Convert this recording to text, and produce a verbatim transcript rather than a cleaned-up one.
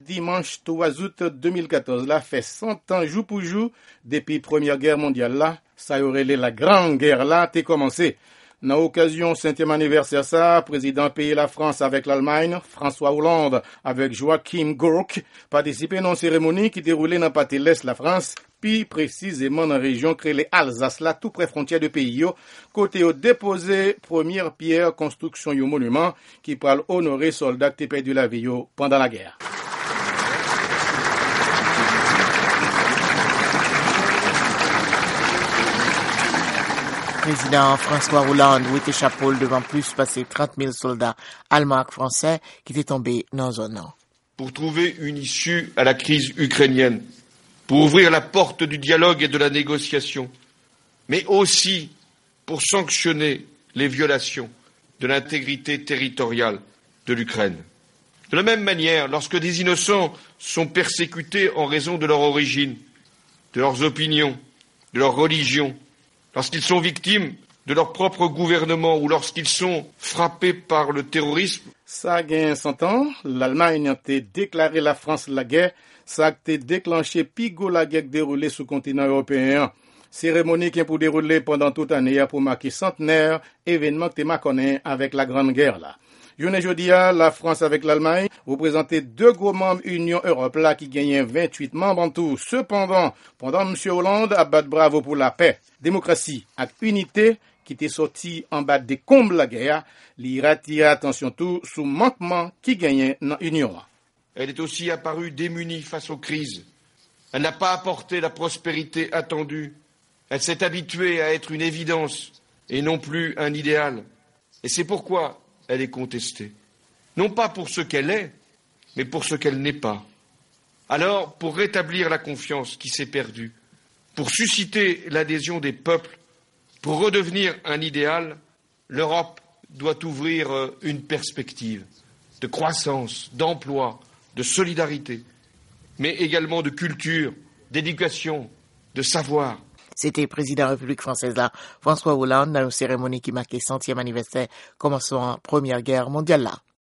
dimanche trois août deux mille quatorze là fait cent ans jour pour jour depuis Première Guerre mondiale là, ça y aurait la Grande Guerre là, t'est commencé. Dans l'occasion centième anniversaire ça, président pays la France avec l'Allemagne, François Hollande avec Joachim Gauck, participé dans une cérémonie qui déroulait dans le l'Est la France, puis précisément dans la région créée Alsace là, tout près frontière de pays yo, côté au déposé première pierre construction du monument qui parle honorer soldats qui perdu la vie yo pendant la guerre. Président François Hollande ou était chapeau devant plus passer trente mille soldats allemands et français qui étaient tombés dans un an. Pour trouver une issue à la crise ukrainienne, pour ouvrir la porte du dialogue et de la négociation, mais aussi pour sanctionner les violations de l'intégrité territoriale de l'Ukraine. De la même manière, lorsque des innocents sont persécutés en raison de leur origine, de leurs opinions, de leur religion, lorsqu'ils sont victimes de leur propre gouvernement ou lorsqu'ils sont frappés par le terrorisme. Ça a gagné cent ans, l'Allemagne a déclaré la France la guerre, ça a été déclenché pigo la guerre déroulée sur le continent européen. Cérémonie qui est pour dérouler pendant toute l'année pour marquer centenaire, événement que tu connais avec la Grande Guerre là. Journée jeudi, la France avec l'Allemagne représentait deux gros membres Union Europe là qui gagnaient vingt-huit membres en tout. Cependant, pendant M. Hollande a battu bravo pour la paix, démocratie et unité qui était sorti en bas des combes la guerre, l'I attire attention tout sous manquement qui gagnait dans l'Union. Elle est aussi apparue démunie face aux crises. Elle n'a pas apporté la prospérité attendue. Elle s'est habituée à être une évidence et non plus un idéal. Et c'est pourquoi elle est contestée. Non pas pour ce qu'elle est, mais pour ce qu'elle n'est pas. Alors, pour rétablir la confiance qui s'est perdue, pour susciter l'adhésion des peuples, pour redevenir un idéal, l'Europe doit ouvrir une perspective de croissance, d'emploi, de solidarité, mais également de culture, d'éducation, de savoir. C'était le président de la République française là, François Hollande, dans une cérémonie qui marquait centième anniversaire commençant la Première Guerre mondiale là.